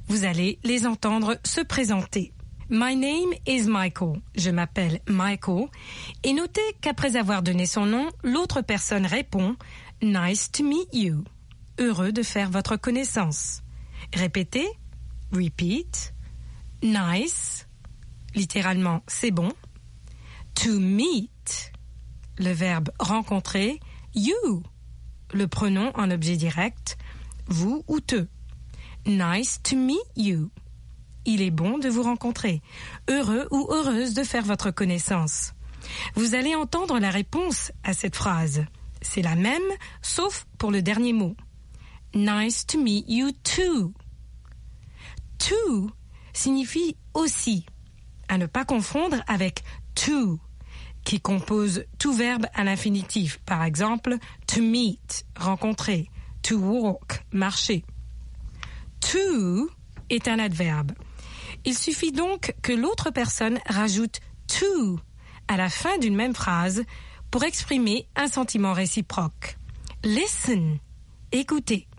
Vous allez les entendre se présenter. My name is Michael. Je m'appelle Michael. Et notez qu'après avoir donné son nom, l'autre personne répond « Nice to meet you ». Heureux de faire votre connaissance. Répétez. Repeat. Nice. Littéralement, c'est bon. To meet. Le verbe rencontrer. You. Le pronom en objet direct. Vous ou te. Nice to meet you. Il est bon de vous rencontrer. Heureux ou heureuse de faire votre connaissance. Vous allez entendre la réponse à cette phrase. C'est la même, sauf pour le dernier mot. Nice to meet you too. To signifie aussi, à ne pas confondre avec to, qui compose tout verbe à l'infinitif. Par exemple, to meet, rencontrer, to walk, marcher. To est un adverbe. Il suffit donc que l'autre personne rajoute to à la fin d'une même phrase pour exprimer un sentiment réciproque. Listen, écoutez.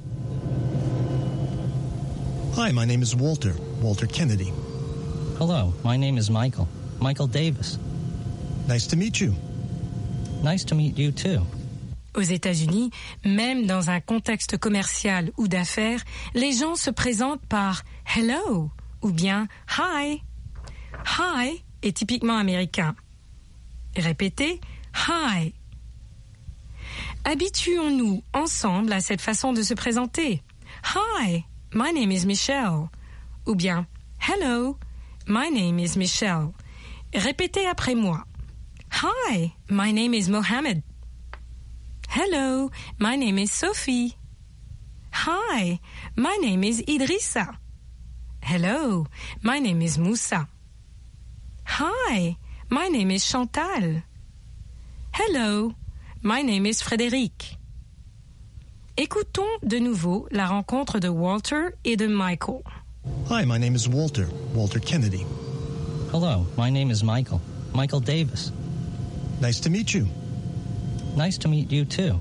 Hi, my name is Walter Kennedy. Hello, my name is Michael Davis. Nice to meet you. Nice to meet you too. Aux États-Unis, même dans un contexte commercial ou d'affaires, les gens se présentent par « hello » ou bien « hi ». « Hi » est typiquement américain. Répétez « hi ». Habituons-nous ensemble à cette façon de se présenter. « Hi, my name is Michelle » ou bien « hello, my name is Michelle ». Répétez après moi. « Hi, my name is Mohammed ». Hello, my name is Sophie. Hi, my name is Idrissa. Hello, my name is Moussa. Hi, my name is Chantal. Hello, my name is Frédéric. Écoutons de nouveau la rencontre de Walter et de Michael. Hi, my name is Walter Kennedy. Hello, my name is Michael Davis. Nice to meet you. Nice to meet you too.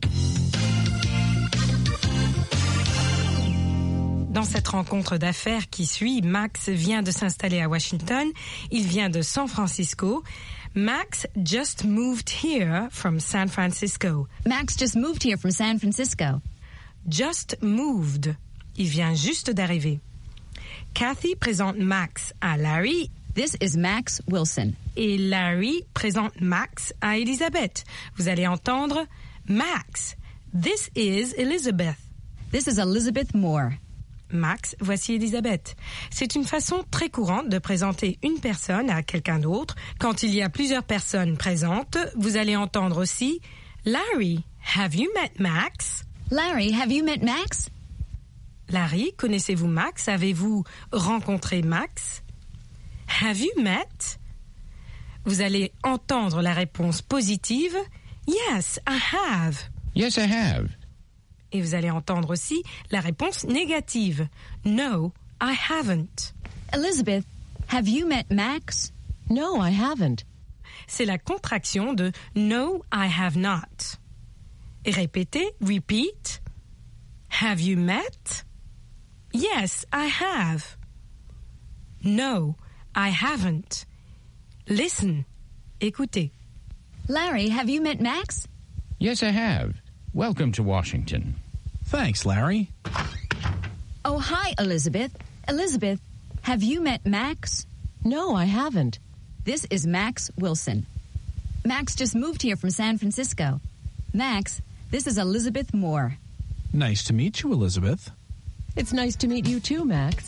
Dans cette rencontre d'affaires qui suit, Max vient de s'installer à Washington. Il vient de San Francisco. Max just moved here from San Francisco. Max just moved here from San Francisco. Just moved. Il vient juste d'arriver. Kathy présente Max à Larry. This is Max Wilson. Et Larry présente Max à Elizabeth. Vous allez entendre Max. This is Elizabeth. This is Elizabeth Moore. Max, voici Elizabeth. C'est une façon très courante de présenter une personne à quelqu'un d'autre. Quand il y a plusieurs personnes présentes, vous allez entendre aussi Larry, have you met Max? Larry, have you met Max? Larry, connaissez-vous Max? Avez-vous rencontré Max? Have you met? Vous allez entendre la réponse positive. Yes, I have. Yes, I have. Et vous allez entendre aussi la réponse négative. No, I haven't. Elizabeth, have you met Max? No, I haven't. C'est la contraction de No, I have not. Et répétez, repeat. Have you met? Yes, I have. No, I haven't. Listen. Écoutez. Larry, have you met Max? Yes, I have. Welcome to Washington. Thanks, Larry. Oh, hi, Elizabeth. Elizabeth, have you met Max? No, I haven't. This is Max Wilson. Max just moved here from San Francisco. Max, this is Elizabeth Moore. Nice to meet you, Elizabeth. It's nice to meet you too, Max.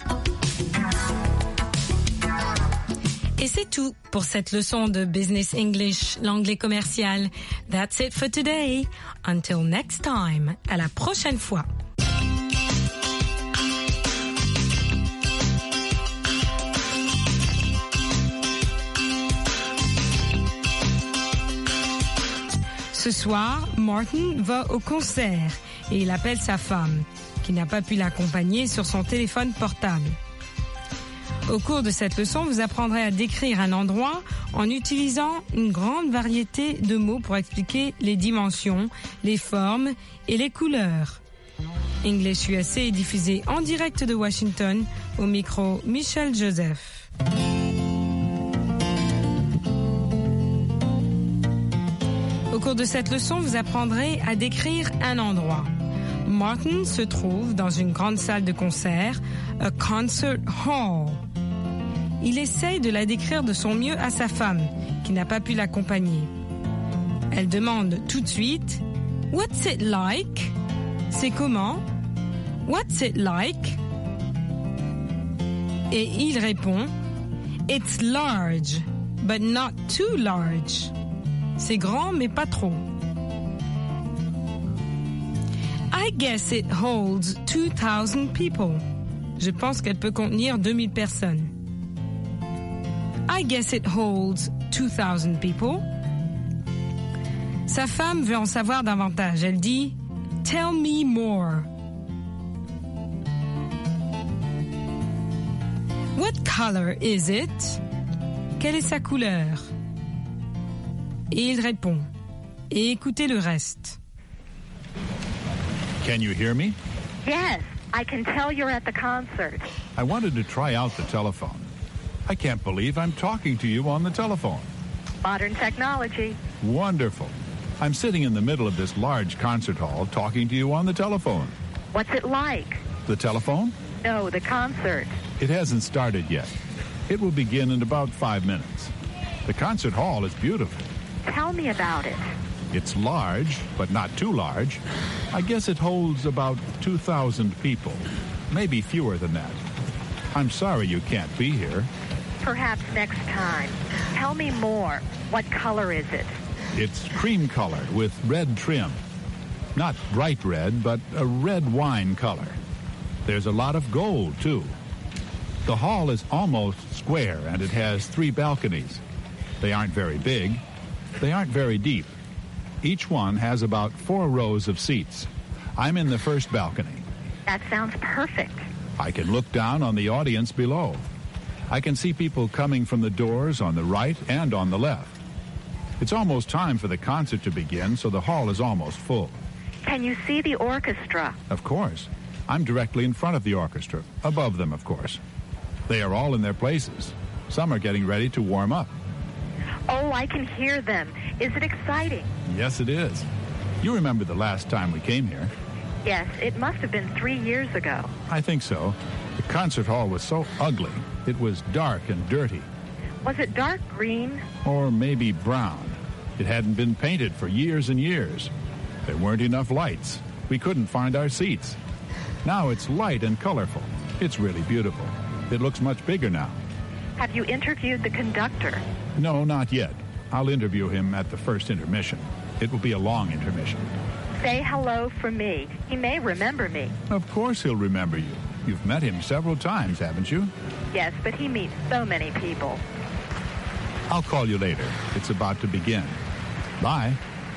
Et c'est tout pour cette leçon de Business English, l'anglais commercial. That's it for today. Until next time. À la prochaine fois. Ce soir, Martin va au concert et il appelle sa femme, qui n'a pas pu l'accompagner sur son téléphone portable. Au cours de cette leçon, vous apprendrez à décrire un endroit en utilisant une grande variété de mots pour expliquer les dimensions, les formes et les couleurs. English USA est diffusé en direct de Washington, au micro Michel Joseph. Au cours de cette leçon, vous apprendrez à décrire un endroit. Martin se trouve dans une grande salle de concert, a concert hall. Il essaye de la décrire de son mieux à sa femme, qui n'a pas pu l'accompagner. Elle demande tout de suite « What's it like ?» C'est comment? What's it like? Et il répond It's large, but not too large. C'est grand, mais pas trop. I guess it holds 2,000 people. Je pense qu'elle peut contenir 2000 personnes. I guess it holds 2,000 people. Sa femme veut en savoir davantage. Elle dit Tell me more. What color is it? Quelle est sa couleur? Et il répond. Et écoutez le reste. Can you hear me? Yes, I can tell you're at the concert. I wanted to try out the telephone. I can't believe I'm talking to you on the telephone. Modern technology. Wonderful. I'm sitting in the middle of this large concert hall talking to you on the telephone. What's it like? The telephone? No, the concert. It hasn't started yet. It will begin in about 5 minutes. The concert hall is beautiful. Tell me about it. It's large, but not too large. I guess it holds about 2,000 people, maybe fewer than that. I'm sorry you can't be here. Perhaps next time. Tell me more. What color is it? It's cream colored with red trim. Not bright red, but a red wine color. There's a lot of gold, too. The hall is almost square, and it has 3 balconies. They aren't very big. They aren't very deep. Each one has about 4 rows of seats. I'm in the first balcony. That sounds perfect. I can look down on the audience below. I can see people coming from the doors on the right and on the left. It's almost time for the concert to begin, so the hall is almost full. Can you see the orchestra? Of course. I'm directly in front of the orchestra, above them, of course. They are all in their places. Some are getting ready to warm up. Oh, I can hear them. Is it exciting? Yes, it is. You remember the last time we came here? Yes, it must have been 3 years ago. I think so. The concert hall was so ugly. It was dark and dirty. Was it dark green? Or maybe brown. It hadn't been painted for years and years. There weren't enough lights. We couldn't find our seats. Now it's light and colorful. It's really beautiful. It looks much bigger now. Have you interviewed the conductor? No, not yet. I'll interview him at the first intermission. It will be a long intermission. Say hello for me. He may remember me. Of course he'll remember you. You've met him several times, haven't you? Yes, but he meets so many people. I'll call you later. It's about to begin. Bye.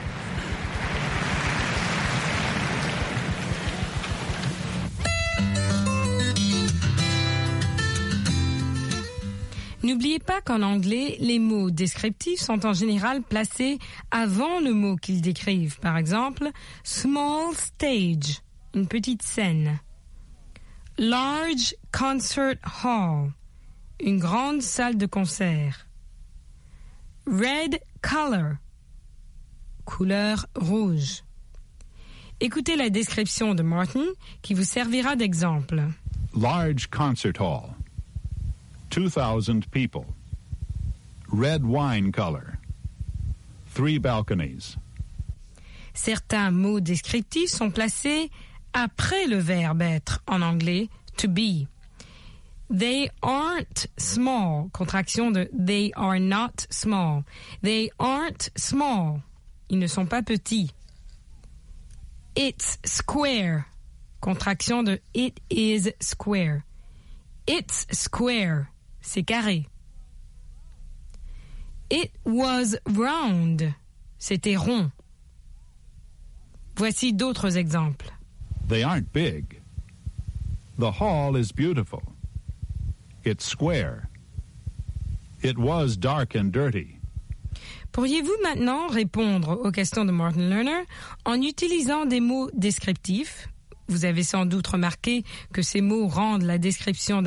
N'oubliez pas qu'en anglais, les mots descriptifs sont en général placés avant le mot qu'ils décrivent. Par exemple, small stage, une petite scène. Large concert hall, une grande salle de concert. Red color, couleur rouge. Écoutez la description de Martin qui vous servira d'exemple. Large concert hall. 2,000 people. Red wine color. 3 balconies. Certains mots descriptifs sont placés après le verbe être en anglais to be. They aren't small, contraction de they are not small. They aren't small. Ils ne sont pas petits. It's square, contraction de it is square. It's square, c'est carré. It was round, c'était rond. Voici d'autres exemples. They aren't big. The hall is beautiful. It's square. It was dark and dirty. Pourriez-vous maintenant répondre aux questions de Martin Lerner en utilisant des mots descriptifs Vous avez sans doute remarqué que ces mots rendent la description